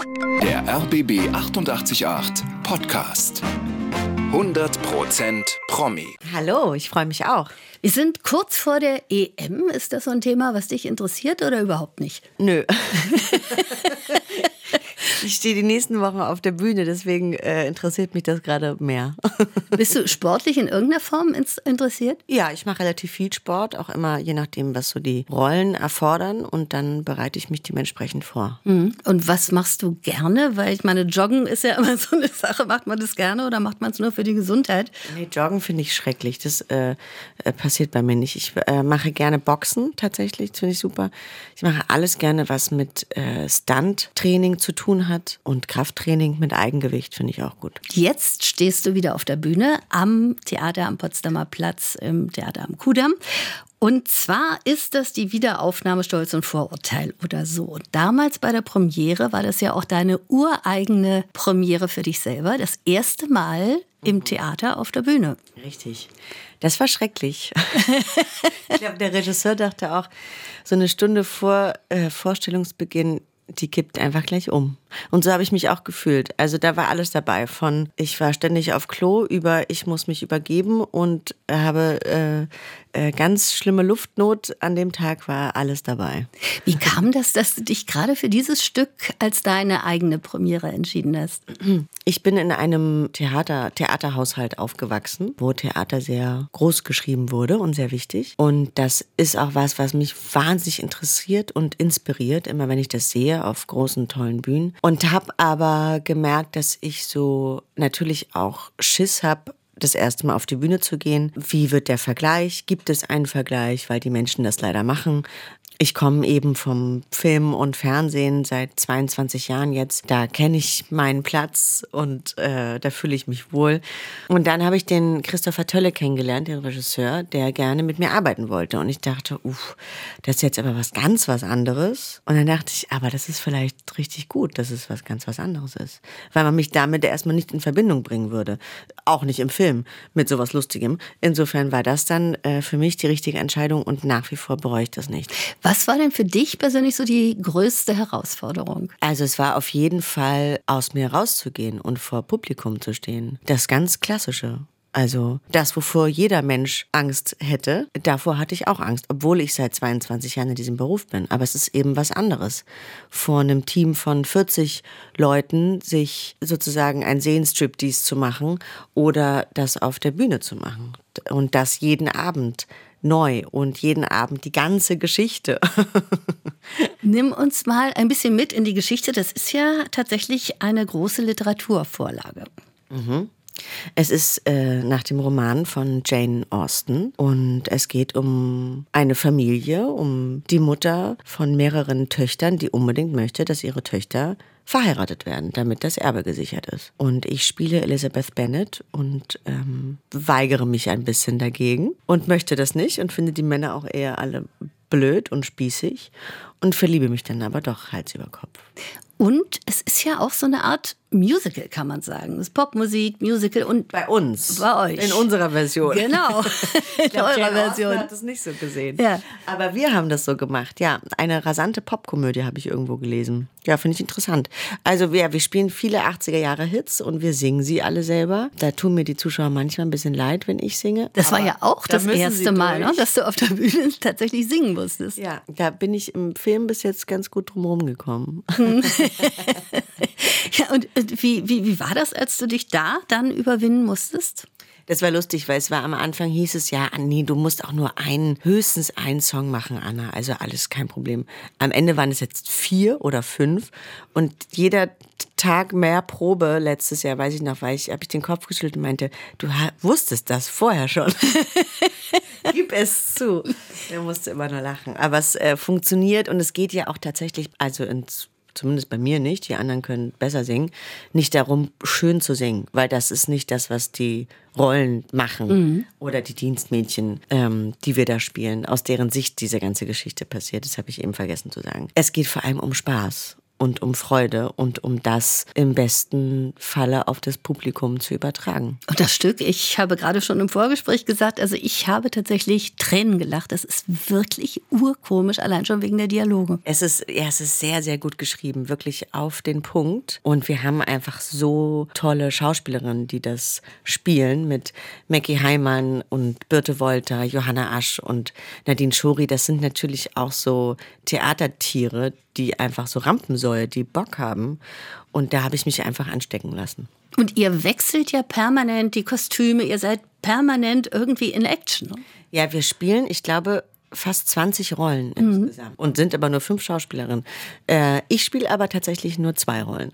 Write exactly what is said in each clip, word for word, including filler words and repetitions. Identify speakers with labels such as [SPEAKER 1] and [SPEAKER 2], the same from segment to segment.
[SPEAKER 1] Der R B B achtundachtzig Komma acht Podcast. hundert Prozent Promi.
[SPEAKER 2] Hallo, ich freue mich auch.
[SPEAKER 3] Wir sind kurz vor der E M. Ist das so ein Thema, was dich interessiert oder überhaupt nicht?
[SPEAKER 2] Nö. Ich stehe die nächsten Wochen auf der Bühne, deswegen äh, interessiert mich das gerade mehr.
[SPEAKER 3] Bist du sportlich in irgendeiner Form ins- interessiert?
[SPEAKER 2] Ja, ich mache relativ viel Sport, auch immer je nachdem, was so die Rollen erfordern, und dann bereite ich mich dementsprechend vor.
[SPEAKER 3] Mhm. Und was machst du gerne? Weil ich meine, Joggen ist ja immer so eine Sache. Macht man das gerne oder macht man es nur für die Gesundheit?
[SPEAKER 2] Nee, Joggen finde ich schrecklich. Das äh, äh, passiert bei mir nicht. Ich äh, mache gerne Boxen tatsächlich, das finde ich super. Ich mache alles gerne, was mit äh, Stunt-Training zu tun hat, und Krafttraining mit Eigengewicht finde ich auch gut.
[SPEAKER 3] Jetzt stehst du wieder auf der Bühne am Theater am Potsdamer Platz, im Theater am Kudamm. Und zwar ist das die Wiederaufnahme Stolz und Vorurteil oder so. Und damals bei der Premiere war das ja auch deine ureigene Premiere für dich selber. Das erste Mal im Theater auf der Bühne.
[SPEAKER 2] Richtig. Das war schrecklich. Ich glaube, der Regisseur dachte auch, so eine Stunde vor äh, Vorstellungsbeginn, die kippt einfach gleich um. Und so habe ich mich auch gefühlt. Also da war alles dabei. Von ich war ständig auf Klo über ich muss mich übergeben und habe äh, äh, ganz schlimme Luftnot. An dem Tag war alles dabei.
[SPEAKER 3] Wie kam das, dass du dich gerade für dieses Stück als deine eigene Premiere entschieden hast?
[SPEAKER 2] Ich bin in einem Theater, Theaterhaushalt aufgewachsen, wo Theater sehr groß geschrieben wurde und sehr wichtig. Und das ist auch was, was mich wahnsinnig interessiert und inspiriert, immer wenn ich das sehe auf großen, tollen Bühnen. Und habe aber gemerkt, dass ich so natürlich auch Schiss habe, das erste Mal auf die Bühne zu gehen. Wie wird der Vergleich? Gibt es einen Vergleich? Weil die Menschen das leider machen. Ich komme eben vom Film und Fernsehen seit zweiundzwanzig Jahren jetzt. Da kenne ich meinen Platz und äh, da fühle ich mich wohl. Und dann habe ich den Christopher Tölle kennengelernt, den Regisseur, der gerne mit mir arbeiten wollte. Und ich dachte, uff, das ist jetzt aber was ganz was anderes. Und dann dachte ich, aber das ist vielleicht richtig gut, dass es was ganz was anderes ist. Weil man mich damit erstmal nicht in Verbindung bringen würde. Auch nicht im Film mit sowas Lustigem. Insofern war das dann äh, für mich die richtige Entscheidung und nach wie vor bereue ich das nicht.
[SPEAKER 3] Was war denn für dich persönlich so die größte Herausforderung?
[SPEAKER 2] Also es war auf jeden Fall, aus mir rauszugehen und vor Publikum zu stehen. Das ganz Klassische. Also das, wovor jeder Mensch Angst hätte, davor hatte ich auch Angst, obwohl ich seit zweiundzwanzig Jahren in diesem Beruf bin. Aber es ist eben was anderes. Vor einem Team von vierzig Leuten sich sozusagen ein Seelenstriptease zu machen oder das auf der Bühne zu machen. Und das jeden Abend neu und jeden Abend die ganze Geschichte.
[SPEAKER 3] Nimm uns mal ein bisschen mit in die Geschichte. Das ist ja tatsächlich eine große Literaturvorlage.
[SPEAKER 2] Mhm. Es ist äh, nach dem Roman von Jane Austen und es geht um eine Familie, um die Mutter von mehreren Töchtern, die unbedingt möchte, dass ihre Töchter verheiratet werden, damit das Erbe gesichert ist. Und ich spiele Elizabeth Bennet und ähm, weigere mich ein bisschen dagegen und möchte das nicht und finde die Männer auch eher alle blöd und spießig und verliebe mich dann aber doch Hals über Kopf.
[SPEAKER 3] Und es ist ja auch so eine Art Musical, kann man sagen. Es ist Popmusik, Musical und
[SPEAKER 2] bei uns.
[SPEAKER 3] Bei euch.
[SPEAKER 2] In unserer Version.
[SPEAKER 3] Genau, in
[SPEAKER 2] glaub,
[SPEAKER 3] eurer
[SPEAKER 2] Jane
[SPEAKER 3] Version.
[SPEAKER 2] Austen hat das nicht so gesehen.
[SPEAKER 3] Ja.
[SPEAKER 2] Aber wir haben das so gemacht. Ja, eine rasante Popkomödie habe ich irgendwo gelesen. Ja, finde ich interessant. Also wir, wir spielen viele achtziger-Jahre-Hits und wir singen sie alle selber. Da tun mir die Zuschauer manchmal ein bisschen leid, wenn ich singe.
[SPEAKER 3] Das war
[SPEAKER 2] Aber
[SPEAKER 3] ja auch
[SPEAKER 2] da
[SPEAKER 3] das
[SPEAKER 2] müssen
[SPEAKER 3] erste
[SPEAKER 2] sie
[SPEAKER 3] Mal,
[SPEAKER 2] durch.
[SPEAKER 3] ne, dass du auf der Bühne tatsächlich singen musstest.
[SPEAKER 2] Ja, da bin ich im Film bis jetzt ganz gut drum rumgekommen.
[SPEAKER 3] Ja, und wie, wie, wie war das, als du dich da dann überwinden musstest?
[SPEAKER 2] Das war lustig, weil es war am Anfang, hieß es ja, nee, du musst auch nur einen, höchstens einen Song machen, Anna. Also alles kein Problem. Am Ende waren es jetzt vier oder fünf und jeder Tag mehr Probe letztes Jahr, weiß ich noch, weil ich, habe ich den Kopf geschüttelt und meinte, du ha- wusstest das vorher schon. Gib es zu. Der musste immer nur lachen. Aber es äh, funktioniert und es geht ja auch tatsächlich, also ins zumindest bei mir nicht, die anderen können besser singen, nicht darum, schön zu singen, weil das ist nicht das, was die Rollen machen mhm. oder die Dienstmädchen, ähm, die wir da spielen, aus deren Sicht diese ganze Geschichte passiert. Das habe ich eben vergessen zu sagen. Es geht vor allem um Spaß. und um Freude und um das im besten Falle auf das Publikum zu übertragen.
[SPEAKER 3] Und das Stück, ich habe gerade schon im Vorgespräch gesagt, also ich habe tatsächlich Tränen gelacht. Das ist wirklich urkomisch, allein schon wegen der Dialoge.
[SPEAKER 2] Es ist, ja, es ist sehr, sehr gut geschrieben, wirklich auf den Punkt. Und wir haben einfach so tolle Schauspielerinnen, die das spielen, mit Mackie Heimann und Birte Wolter, Johanna Asch und Nadine Schori. Das sind natürlich auch so Theatertiere, die einfach so Rampensäue, die Bock haben. Und da habe ich mich einfach anstecken lassen.
[SPEAKER 3] Und ihr wechselt ja permanent die Kostüme, ihr seid permanent irgendwie in Action. Ne?
[SPEAKER 2] Ja, wir spielen, ich glaube, fast zwanzig Rollen mhm. insgesamt und sind aber nur fünf Schauspielerinnen. Äh, ich spiele aber tatsächlich nur zwei Rollen.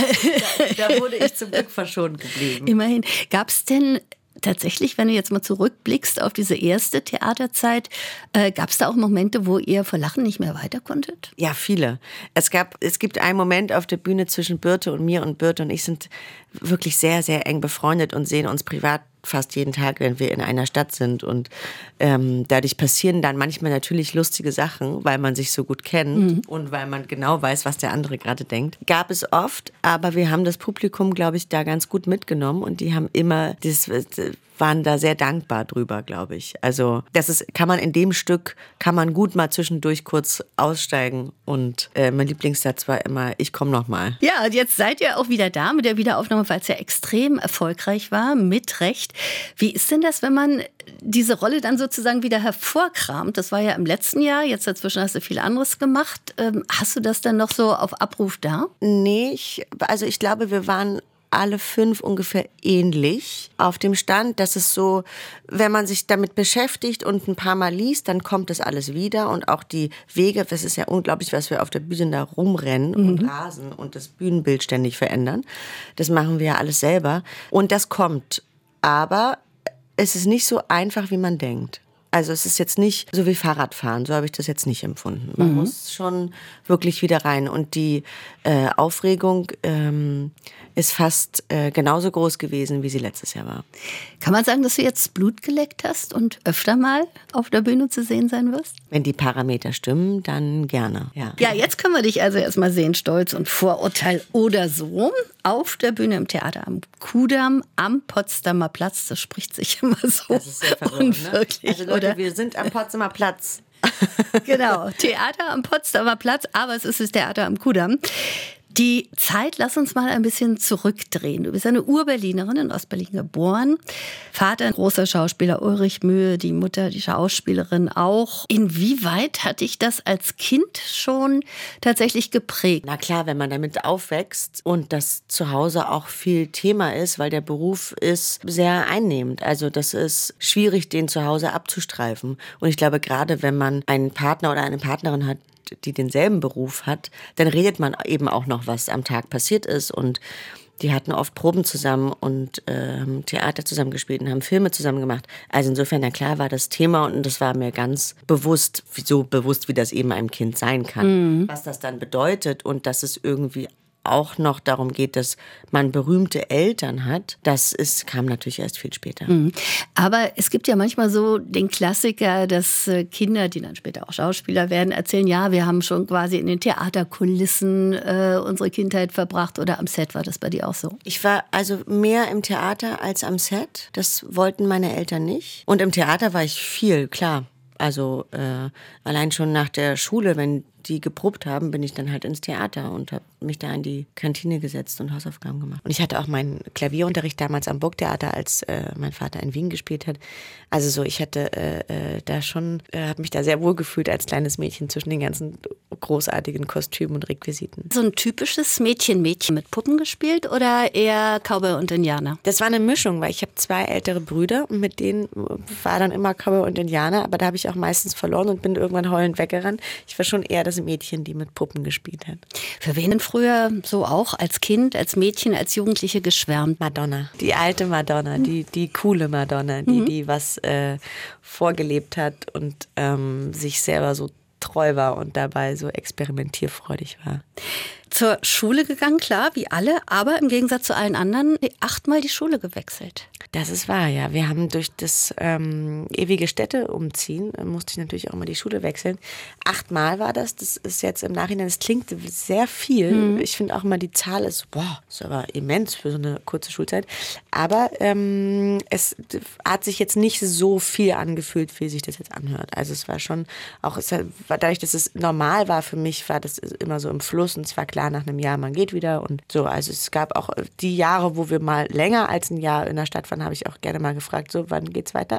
[SPEAKER 2] da, da wurde ich zum Glück verschont geblieben.
[SPEAKER 3] Immerhin. Gab es denn tatsächlich, wenn du jetzt mal zurückblickst auf diese erste Theaterzeit, äh, gab es da auch Momente, wo ihr vor Lachen nicht mehr weiter konntet?
[SPEAKER 2] Ja, viele. Es gab, es gibt einen Moment auf der Bühne zwischen Birte und mir, und Birte und ich sind wirklich sehr, sehr eng befreundet und sehen uns privat fast jeden Tag, wenn wir in einer Stadt sind. Und ähm, dadurch passieren dann manchmal natürlich lustige Sachen, weil man sich so gut kennt mhm. und weil man genau weiß, was der andere gerade denkt. Gab es oft, aber wir haben das Publikum, glaube ich, da ganz gut mitgenommen und die haben immer, das waren da sehr dankbar drüber, glaube ich. Also das ist, kann man in dem Stück, kann man gut mal zwischendurch kurz aussteigen und äh, mein Lieblingssatz war immer, ich komme noch mal.
[SPEAKER 3] Ja, und jetzt seid ihr auch wieder da mit der Wiederaufnahme, weil es ja extrem erfolgreich war, mit Recht. Wie ist denn das, wenn man diese Rolle dann sozusagen wieder hervorkramt? Das war ja im letzten Jahr, jetzt dazwischen hast du viel anderes gemacht. Ähm, hast du das dann noch so auf Abruf da?
[SPEAKER 2] Nee, ich, also ich glaube, wir waren alle fünf ungefähr ähnlich auf dem Stand, dass es so, wenn man sich damit beschäftigt und ein paar Mal liest, dann kommt das alles wieder und auch die Wege, das ist ja unglaublich, was wir auf der Bühne da rumrennen mhm. und rasen und das Bühnenbild ständig verändern. Das machen wir ja alles selber und das kommt, aber es ist nicht so einfach, wie man denkt. Also es ist jetzt nicht so wie Fahrradfahren, so habe ich das jetzt nicht empfunden. Man mhm. muss schon wirklich wieder rein. Und die äh, Aufregung ähm, ist fast äh, genauso groß gewesen, wie sie letztes Jahr war.
[SPEAKER 3] Kann man sagen, dass du jetzt Blut geleckt hast und öfter mal auf der Bühne zu sehen sein wirst?
[SPEAKER 2] Wenn die Parameter stimmen, dann gerne. Ja,
[SPEAKER 3] ja, jetzt können wir dich also erstmal sehen, Stolz und Vorurteil oder so. Auf der Bühne im Theater am Kudamm, am Potsdamer Platz. Das spricht sich immer so
[SPEAKER 2] das ist sehr verwirrend,
[SPEAKER 3] unwirklich,
[SPEAKER 2] ne? Also Leute,
[SPEAKER 3] oder?
[SPEAKER 2] Wir sind am Potsdamer Platz.
[SPEAKER 3] Genau, Theater am Potsdamer Platz, aber es ist das Theater am Kudamm. Die Zeit, lass uns mal ein bisschen zurückdrehen. Du bist eine Ur-Berlinerin, in Ostberlin geboren. Vater, ein großer Schauspieler, Ulrich Mühe, die Mutter, die Schauspielerin auch. Inwieweit hat dich das als Kind schon tatsächlich geprägt?
[SPEAKER 2] Na klar, wenn man damit aufwächst und das zu Hause auch viel Thema ist, weil der Beruf ist sehr einnehmend. Also das ist schwierig, den zu Hause abzustreifen. Und ich glaube, gerade wenn man einen Partner oder eine Partnerin hat, die denselben Beruf hat, dann redet man eben auch noch, was am Tag passiert ist. Und die hatten oft Proben zusammen und ähm, Theater zusammen gespielt und haben Filme zusammen gemacht. Also insofern, na klar, war das Thema und das war mir ganz bewusst, so bewusst, wie das eben einem Kind sein kann. Mhm. Was das dann bedeutet und dass es irgendwie auch noch darum geht, dass man berühmte Eltern hat, das ist, kam natürlich erst viel später.
[SPEAKER 3] Mhm. Aber es gibt ja manchmal so den Klassiker, dass Kinder, die dann später auch Schauspieler werden, erzählen, ja, wir haben schon quasi in den Theaterkulissen äh, unsere Kindheit verbracht oder am Set. War das bei dir auch so?
[SPEAKER 2] Ich war also mehr im Theater als am Set. Das wollten meine Eltern nicht. Und im Theater war ich viel, klar. Also äh, allein schon nach der Schule, wenn die geprobt haben, bin ich dann halt ins Theater und habe mich da in die Kantine gesetzt und Hausaufgaben gemacht. Und ich hatte auch meinen Klavierunterricht damals am Burgtheater, als äh, mein Vater in Wien gespielt hat. Also so, ich hatte äh, da schon, äh, habe mich da sehr wohl gefühlt als kleines Mädchen zwischen den ganzen großartigen Kostümen und Requisiten.
[SPEAKER 3] So ein typisches Mädchen-Mädchen mit Puppen gespielt oder eher Cowboy und Indianer?
[SPEAKER 2] Das war eine Mischung, weil ich habe zwei ältere Brüder und mit denen war dann immer Cowboy und Indianer, aber da habe ich auch meistens verloren und bin irgendwann heulend weggerannt. Ich war schon eher das Mädchen, die mit Puppen gespielt hat.
[SPEAKER 3] Für wen denn früher so auch als Kind, als Mädchen, als Jugendliche geschwärmt?
[SPEAKER 2] Madonna. Die alte Madonna, die, die coole Madonna, die, mhm. die was äh, vorgelebt hat und ähm, sich selber so treu war und dabei so experimentierfreudig war.
[SPEAKER 3] zur Schule gegangen, klar, wie alle, aber im Gegensatz zu allen anderen achtmal die Schule gewechselt.
[SPEAKER 2] Das ist wahr, ja. Wir haben durch das ähm, ewige Städteumziehen, äh, musste ich natürlich auch mal die Schule wechseln. Achtmal war das. Das ist jetzt im Nachhinein, das klingt sehr viel. Mhm. Ich finde auch immer, die Zahl ist, boah, ist aber immens für so eine kurze Schulzeit. Aber ähm, es hat sich jetzt nicht so viel angefühlt, wie sich das jetzt anhört. Also es war schon auch, es war, dadurch, dass es normal war für mich, war das immer so im Fluss und es war klar, nach einem Jahr, man geht wieder und so. Also es gab auch die Jahre, wo wir mal länger als ein Jahr in der Stadt waren, habe ich auch gerne mal gefragt, so, wann geht's weiter?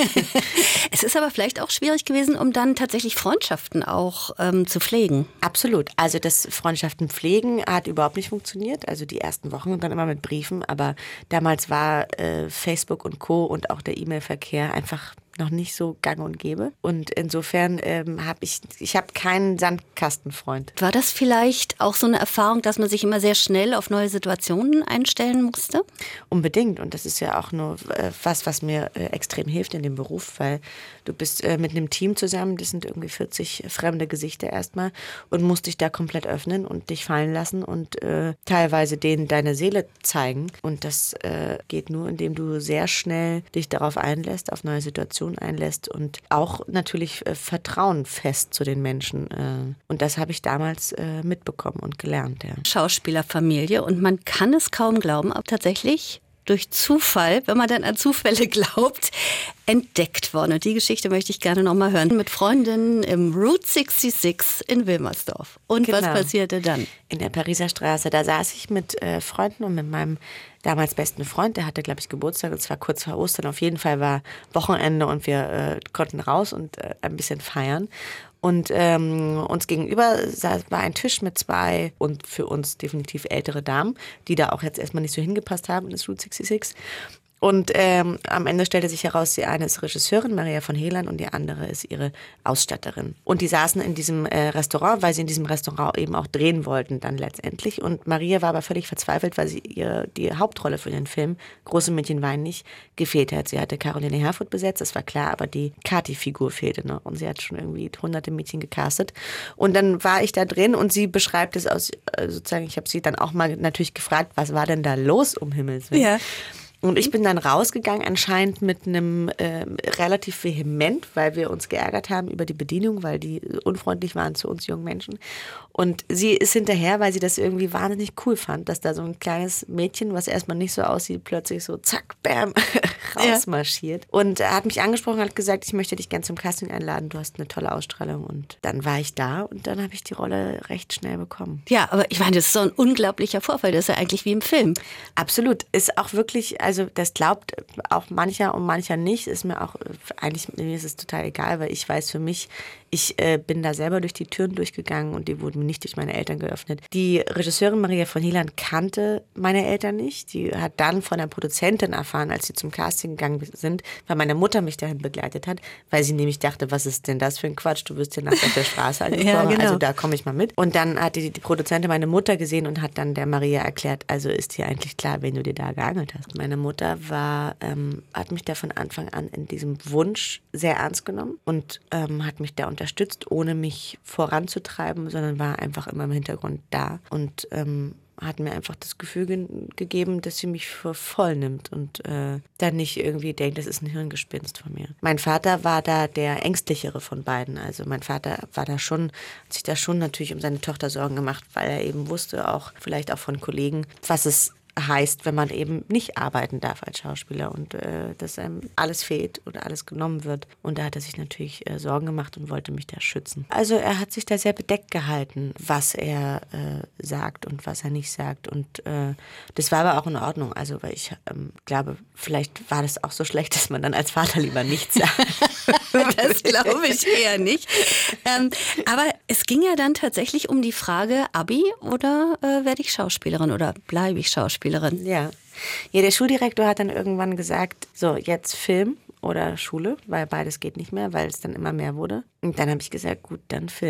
[SPEAKER 3] Es ist aber vielleicht auch schwierig gewesen, um dann tatsächlich Freundschaften auch ähm, zu pflegen.
[SPEAKER 2] Absolut. Also das Freundschaften pflegen hat überhaupt nicht funktioniert. Also die ersten Wochen dann immer mit Briefen, aber damals war äh, Facebook und Co. und auch der E-Mail-Verkehr einfach noch nicht so gang und gäbe. Und insofern ähm, habe ich, ich habe keinen Sandkastenfreund.
[SPEAKER 3] War das vielleicht auch so eine Erfahrung, dass man sich immer sehr schnell auf neue Situationen einstellen musste?
[SPEAKER 2] Unbedingt. Und das ist ja auch nur äh, was, was mir äh, extrem hilft in dem Beruf, weil du bist äh, mit einem Team zusammen, das sind irgendwie vierzig fremde Gesichter erstmal und musst dich da komplett öffnen und dich fallen lassen und äh, teilweise denen deine Seele zeigen. Und das äh, geht nur, indem du sehr schnell dich darauf einlässt, auf neue Situationen einlässt und auch natürlich äh, Vertrauen fest zu den Menschen. Äh, und das habe ich damals äh, mitbekommen und gelernt. Ja.
[SPEAKER 3] Schauspielerfamilie und man kann es kaum glauben, aber tatsächlich durch Zufall, wenn man dann an Zufälle glaubt, entdeckt worden. Und die Geschichte möchte ich gerne noch mal hören. Mit Freundinnen im Route sechsundsechzig in Wilmersdorf. Und genau. Was passierte dann?
[SPEAKER 2] In der Pariser Straße. Da saß ich mit äh, Freunden und mit meinem damals besten Freund. Der hatte, glaube ich, Geburtstag. Und zwar kurz vor Ostern. Auf jeden Fall war Wochenende und wir äh, konnten raus und äh, ein bisschen feiern. Und ähm, uns gegenüber war ein Tisch mit zwei und für uns definitiv ältere Damen, die da auch jetzt erstmal nicht so hingepasst haben in das Route sechsundsechzig. Und ähm, am Ende stellte sich heraus, die eine ist Regisseurin, Maria von Helan, und die andere ist ihre Ausstatterin. Und die saßen in diesem äh, Restaurant, weil sie in diesem Restaurant eben auch drehen wollten dann letztendlich. Und Maria war aber völlig verzweifelt, weil sie ihr die Hauptrolle für den Film, Große Mädchen weinen nicht, gefehlt hat. Sie hatte Caroline Herfurth besetzt, das war klar, aber die Kathi-Figur fehlte noch. Und sie hat schon irgendwie hunderte Mädchen gecastet. Und dann war ich da drin und sie beschreibt es aus, äh, sozusagen, ich habe sie dann auch mal natürlich gefragt, was war denn da los, um Himmels Willen? Ja. Und ich bin dann rausgegangen, anscheinend mit einem äh, relativ vehement, weil wir uns geärgert haben über die Bedienung, weil die unfreundlich waren zu uns jungen Menschen. Und sie ist hinterher, weil sie das irgendwie wahnsinnig cool fand, dass da so ein kleines Mädchen, was erstmal nicht so aussieht, plötzlich so zack, bam, rausmarschiert. Ja. Und er hat mich angesprochen, hat gesagt, ich möchte dich gerne zum Casting einladen, du hast eine tolle Ausstrahlung. Und dann war ich da und dann habe ich die Rolle recht schnell bekommen.
[SPEAKER 3] Ja, aber ich meine, das ist so ein unglaublicher Vorfall, das ist ja eigentlich wie im Film.
[SPEAKER 2] Absolut, ist auch wirklich, also das glaubt auch mancher und mancher nicht, ist mir auch, eigentlich mir ist es total egal, weil ich weiß für mich, ich äh, bin da selber durch die Türen durchgegangen und die wurden mir nicht durch meine Eltern geöffnet. Die Regisseurin Maria von Helan kannte meine Eltern nicht. Die hat dann von der Produzentin erfahren, als sie zum Casting gegangen sind, weil meine Mutter mich dahin begleitet hat, weil sie nämlich dachte, was ist denn das für ein Quatsch, du wirst hier nachts auf der Straße angekommen, ja, genau. Also da komme ich mal mit. Und dann hat die, die Produzentin meine Mutter gesehen und hat dann der Maria erklärt, also ist dir eigentlich klar, wen du dir da geangelt hast. Meine Mutter war, ähm, hat mich da von Anfang an in diesem Wunsch sehr ernst genommen und ähm, hat mich da unterstützt, ohne mich voranzutreiben, sondern war einfach immer im Hintergrund da und ähm, hat mir einfach das Gefühl ge- gegeben, dass sie mich für voll nimmt und äh, dann nicht irgendwie denkt, das ist ein Hirngespinst von mir. Mein Vater war da der ängstlichere von beiden. Also mein Vater war da schon, hat sich da schon natürlich um seine Tochter Sorgen gemacht, weil er eben wusste, auch vielleicht auch von Kollegen, was es heißt, wenn man eben nicht arbeiten darf als Schauspieler und äh, dass einem alles fehlt oder alles genommen wird. Und da hat er sich natürlich äh, Sorgen gemacht und wollte mich da schützen. Also er hat sich da sehr bedeckt gehalten, was er äh, sagt und was er nicht sagt. Und äh, das war aber auch in Ordnung. Also weil ich ähm, glaube, vielleicht war das auch so schlecht, dass man dann als Vater lieber nichts sagt.
[SPEAKER 3] Das glaube ich eher nicht. Ähm, aber es ging ja dann tatsächlich um die Frage, Abi oder äh, werde ich Schauspielerin oder bleibe ich Schauspielerin?
[SPEAKER 2] Ja. Ja, der Schuldirektor hat dann irgendwann gesagt, so jetzt Film oder Schule, weil beides geht nicht mehr, weil es dann immer mehr wurde. Und dann habe ich gesagt, gut, dann Film.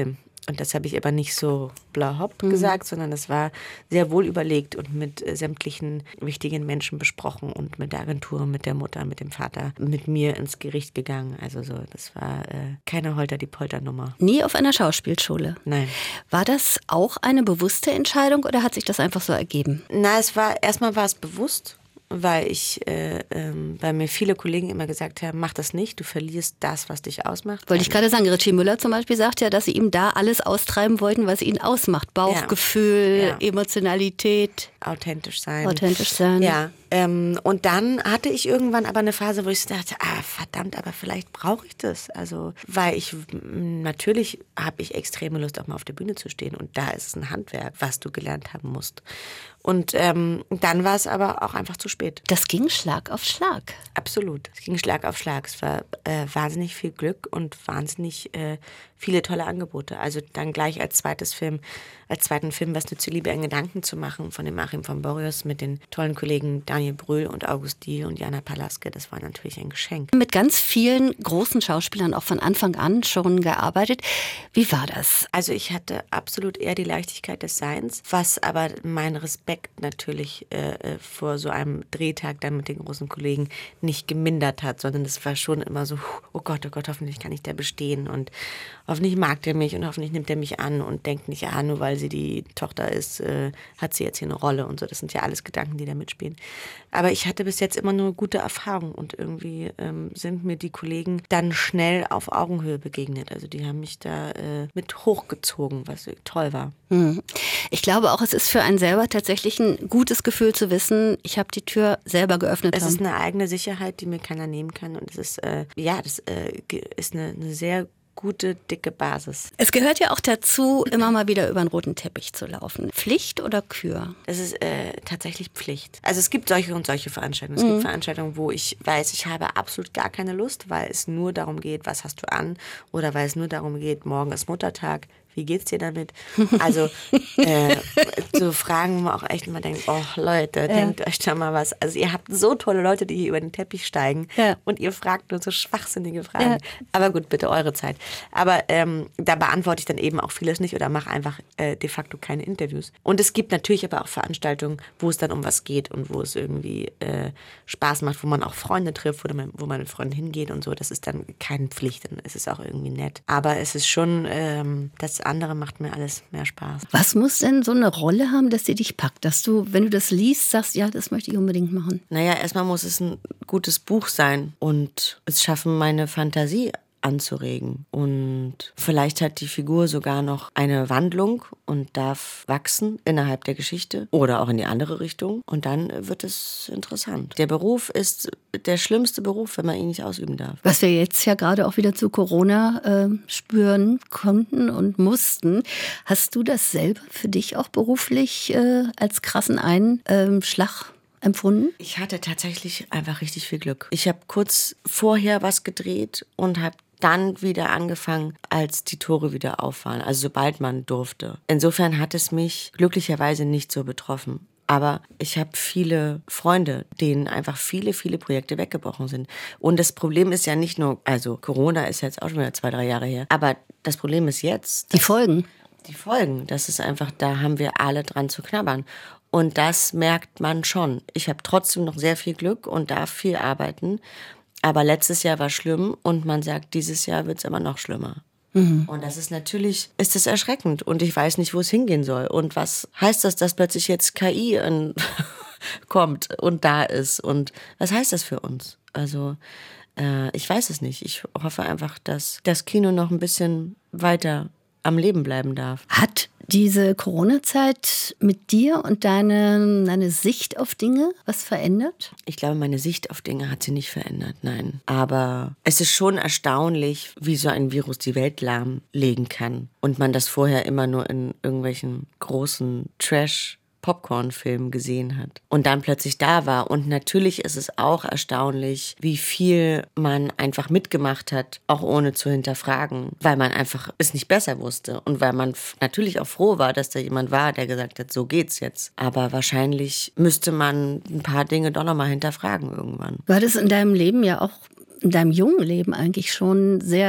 [SPEAKER 2] Und das habe ich aber nicht so blahopp mhm. gesagt, sondern das war sehr wohl überlegt und mit äh, sämtlichen wichtigen Menschen besprochen und mit der Agentur, mit der Mutter, mit dem Vater, mit mir ins Gericht gegangen. Also so, das war äh, keine Holter-die-Polter-Nummer.
[SPEAKER 3] Nie auf einer Schauspielschule?
[SPEAKER 2] Nein.
[SPEAKER 3] War das auch eine bewusste Entscheidung oder hat sich das einfach so ergeben?
[SPEAKER 2] Na, es war, erstmal war es bewusst. Weil ich, äh, ähm, weil mir viele Kollegen immer gesagt haben, mach das nicht, du verlierst das, was dich ausmacht.
[SPEAKER 3] Wollte ich gerade sagen, Richie Müller zum Beispiel sagt ja, dass sie ihm da alles austreiben wollten, was ihn ausmacht. Bauchgefühl, ja. Ja. Emotionalität.
[SPEAKER 2] Authentisch sein.
[SPEAKER 3] Authentisch sein.
[SPEAKER 2] Ja. Ähm, und dann hatte ich irgendwann aber eine Phase, wo ich dachte, ah, verdammt, aber vielleicht brauche ich das. Also, weil ich, natürlich habe ich extreme Lust, auch mal auf der Bühne zu stehen. Und da ist es ein Handwerk, was du gelernt haben musst. Und ähm, dann war es aber auch einfach zu spät.
[SPEAKER 3] Das ging Schlag auf Schlag.
[SPEAKER 2] Absolut. Es ging Schlag auf Schlag. Es war äh, wahnsinnig viel Glück und wahnsinnig äh, viele tolle Angebote. Also dann gleich als zweites Film, als zweiten Film, was nur zu Liebe in Gedanken zu machen, von dem Achim von Borries mit den tollen Kollegen Daniel Brühl und August Diehl und Jana Palaske. Das war natürlich ein Geschenk.
[SPEAKER 3] Mit ganz vielen großen Schauspielern auch von Anfang an schon gearbeitet. Wie war das?
[SPEAKER 2] Also ich hatte absolut eher die Leichtigkeit des Seins, was aber mein Respekt natürlich äh, vor so einem Drehtag dann mit den großen Kollegen nicht gemindert hat, sondern es war schon immer so, oh Gott, oh Gott, hoffentlich kann ich da bestehen und hoffentlich mag der mich und hoffentlich nimmt er mich an und denkt nicht, ja, nur weil sie die Tochter ist, äh, hat sie jetzt hier eine Rolle und so. Das sind ja alles Gedanken, die da mitspielen. Aber ich hatte bis jetzt immer nur gute Erfahrungen und irgendwie ähm, sind mir die Kollegen dann schnell auf Augenhöhe begegnet. Also die haben mich da äh, mit hochgezogen, was toll war.
[SPEAKER 3] Hm. Ich glaube auch, es ist für einen selber tatsächlich ein gutes Gefühl zu wissen, ich habe die Tür selber geöffnet.
[SPEAKER 2] Es ist eine eigene Sicherheit, die mir keiner nehmen kann und es ist, äh, ja, das äh, ist eine, eine sehr gute, dicke Basis.
[SPEAKER 3] Es gehört ja auch dazu, immer mal wieder über einen roten Teppich zu laufen. Pflicht oder Kür?
[SPEAKER 2] Es ist äh, tatsächlich Pflicht. Also es gibt solche und solche Veranstaltungen. Es mhm. gibt Veranstaltungen, wo ich weiß, ich habe absolut gar keine Lust, weil es nur darum geht, was hast du an? Oder weil es nur darum geht, morgen ist Muttertag. Wie geht's dir damit? Also äh, so Fragen, wo man auch echt immer denkt, oh Leute, ja. denkt euch da mal was. Also ihr habt so tolle Leute, die hier über den Teppich steigen ja. und ihr fragt nur so schwachsinnige Fragen. Ja. Aber gut, bitte eure Zeit. Aber ähm, da beantworte ich dann eben auch vieles nicht oder mache einfach äh, de facto keine Interviews. Und es gibt natürlich aber auch Veranstaltungen, wo es dann um was geht und wo es irgendwie äh, Spaß macht, wo man auch Freunde trifft, wo man, wo man mit Freunden hingeht und so. Das ist dann keine Pflicht, dann ist es auch irgendwie nett. Aber es ist schon, ähm, das andere macht mir alles mehr Spaß.
[SPEAKER 3] Was muss denn so eine Rolle haben, dass sie dich packt? Dass du, wenn du das liest, sagst, ja, das möchte ich unbedingt machen.
[SPEAKER 2] Naja, erstmal muss es ein gutes Buch sein und es schaffen, meine Fantasie anzuregen. Und vielleicht hat die Figur sogar noch eine Wandlung und darf wachsen innerhalb der Geschichte oder auch in die andere Richtung. Und dann wird es interessant. Der Beruf ist der schlimmste Beruf, wenn man ihn nicht ausüben darf.
[SPEAKER 3] Was wir jetzt ja gerade auch wieder zu Corona äh, spüren konnten und mussten. Hast du das selber für dich auch beruflich äh, als krassen Einschlag empfunden?
[SPEAKER 2] Ich hatte tatsächlich einfach richtig viel Glück. Ich habe kurz vorher was gedreht und habe dann wieder angefangen, als die Tore wieder auf waren, also sobald man durfte. Insofern hat es mich glücklicherweise nicht so betroffen. Aber ich habe viele Freunde, denen einfach viele, viele Projekte weggebrochen sind. Und das Problem ist ja nicht nur, also Corona ist jetzt auch schon wieder zwei, drei Jahre her, aber das Problem ist jetzt...
[SPEAKER 3] Die Folgen.
[SPEAKER 2] Die Folgen, das ist einfach, da haben wir alle dran zu knabbern. Und das merkt man schon. Ich habe trotzdem noch sehr viel Glück und darf viel arbeiten. Aber letztes Jahr war schlimm und man sagt, dieses Jahr wird es immer noch schlimmer. Mhm. Und das ist natürlich, ist es erschreckend und ich weiß nicht, wo es hingehen soll. Und was heißt das, dass plötzlich jetzt K I in, kommt und da ist? Und was heißt das für uns? Also äh, ich weiß es nicht. Ich hoffe einfach, dass das Kino noch ein bisschen weiter am Leben bleiben darf.
[SPEAKER 3] Hat diese Corona-Zeit mit dir und deine, deine Sicht auf Dinge was verändert?
[SPEAKER 2] Ich glaube, meine Sicht auf Dinge hat sie nicht verändert, nein. Aber es ist schon erstaunlich, wie so ein Virus die Welt lahmlegen kann. Und man das vorher immer nur in irgendwelchen großen Trash- Popcorn-Film gesehen hat und dann plötzlich da war. Und natürlich ist es auch erstaunlich, wie viel man einfach mitgemacht hat, auch ohne zu hinterfragen, weil man einfach es nicht besser wusste und weil man f- natürlich auch froh war, dass da jemand war, der gesagt hat, so geht's jetzt. Aber wahrscheinlich müsste man ein paar Dinge doch nochmal hinterfragen irgendwann.
[SPEAKER 3] Du hattest in deinem Leben ja auch, in deinem jungen Leben eigentlich schon sehr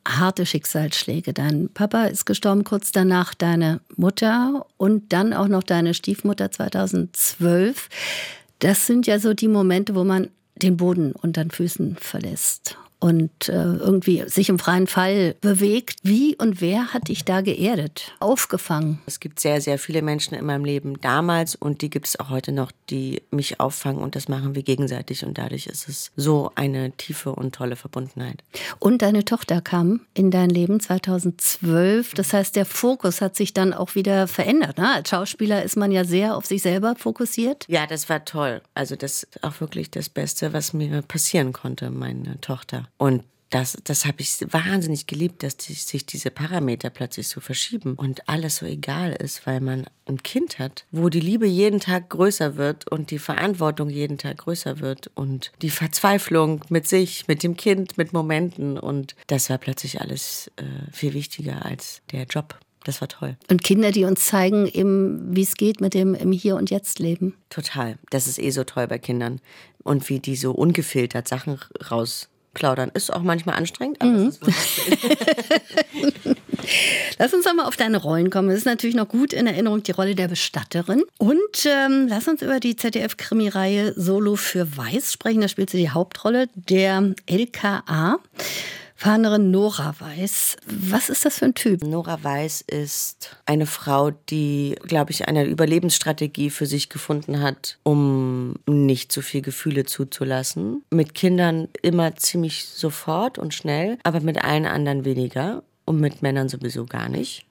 [SPEAKER 3] harte Schicksalsschläge. Dein Papa ist gestorben kurz danach, deine Mutter und dann auch noch deine Stiefmutter zweitausendzwölf. Das sind ja so die Momente, wo man den Boden unter den Füßen verlässt und äh, irgendwie sich im freien Fall bewegt. Wie und wer hat dich da geerdet, aufgefangen?
[SPEAKER 2] Es gibt sehr, sehr viele Menschen in meinem Leben damals und die gibt es auch heute noch, die mich auffangen und das machen wir gegenseitig und dadurch ist es so eine tiefe und tolle Verbundenheit.
[SPEAKER 3] Und deine Tochter kam in dein Leben zweitausendzwölf, das heißt, der Fokus hat sich dann auch wieder verändert. Ne? Als Schauspieler ist man ja sehr auf sich selber fokussiert.
[SPEAKER 2] Ja, das war toll. Also das ist auch wirklich das Beste, was mir passieren konnte, meine Tochter. Und das, das habe ich wahnsinnig geliebt, dass die, sich diese Parameter plötzlich so verschieben und alles so egal ist, weil man ein Kind hat, wo die Liebe jeden Tag größer wird und die Verantwortung jeden Tag größer wird und die Verzweiflung mit sich, mit dem Kind, mit Momenten. Und das war plötzlich alles äh, viel wichtiger als der Job. Das war toll.
[SPEAKER 3] Und Kinder, die uns zeigen, wie es geht mit dem im Hier und Jetzt leben.
[SPEAKER 2] Total. Das ist eh so toll bei Kindern. Und wie die so ungefiltert Sachen rausplaudern. Ist auch manchmal anstrengend, aber mhm. es ist wunderschön.
[SPEAKER 3] Lass uns einmal auf deine Rollen kommen. Es ist natürlich noch gut in Erinnerung die Rolle der Bestatterin. Und ähm, lass uns über die Z D F-Krimireihe Solo für Weiß sprechen. Da spielt sie die Hauptrolle der L K A-Fahnerin Nora Weiß. Was ist das für ein Typ?
[SPEAKER 2] Nora Weiß ist eine Frau, die, glaube ich, eine Überlebensstrategie für sich gefunden hat, um nicht so viel Gefühle zuzulassen. Mit Kindern immer ziemlich sofort und schnell, aber mit allen anderen weniger. Und mit Männern sowieso gar nicht.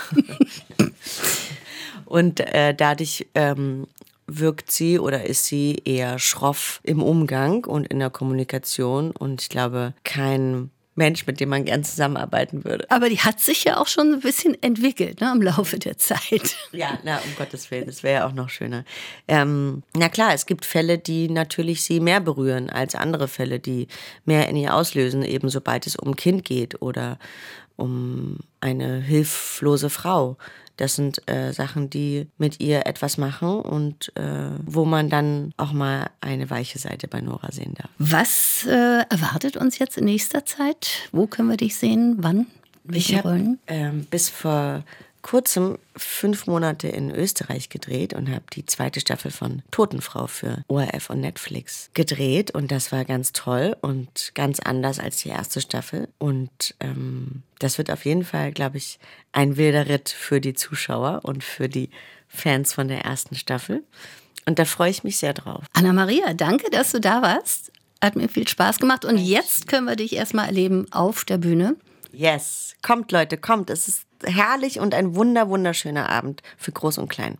[SPEAKER 2] Und äh, dadurch ähm, wirkt sie oder ist sie eher schroff im Umgang und in der Kommunikation. Und ich glaube, kein Mensch, mit dem man gern zusammenarbeiten würde.
[SPEAKER 3] Aber die hat sich ja auch schon ein bisschen entwickelt, ne, im Laufe der Zeit.
[SPEAKER 2] Ja, na, um Gottes Willen, das wäre ja auch noch schöner. Ähm, na klar, es gibt Fälle, die natürlich sie mehr berühren als andere Fälle, die mehr in ihr auslösen, eben sobald es um ein Kind geht oder um eine hilflose Frau. Das sind äh, Sachen, die mit ihr etwas machen und äh, wo man dann auch mal eine weiche Seite bei Nora sehen darf.
[SPEAKER 3] Was äh, erwartet uns jetzt in nächster Zeit? Wo können wir dich sehen? Wann? Welche
[SPEAKER 2] ich
[SPEAKER 3] Rollen?
[SPEAKER 2] Ich habe ähm, bis vor kurzem fünf Monate in Österreich gedreht und habe die zweite Staffel von Totenfrau für O R F und Netflix gedreht und das war ganz toll und ganz anders als die erste Staffel und ähm, das wird auf jeden Fall, glaube ich, ein wilder Ritt für die Zuschauer und für die Fans von der ersten Staffel und da freue ich mich sehr drauf.
[SPEAKER 3] Anna-Maria, danke, dass du da warst. Hat mir viel Spaß gemacht und jetzt können wir dich erstmal erleben auf der Bühne.
[SPEAKER 2] Yes, kommt Leute, kommt, es ist herrlich und ein wunder, wunderschöner Abend für Groß und Klein.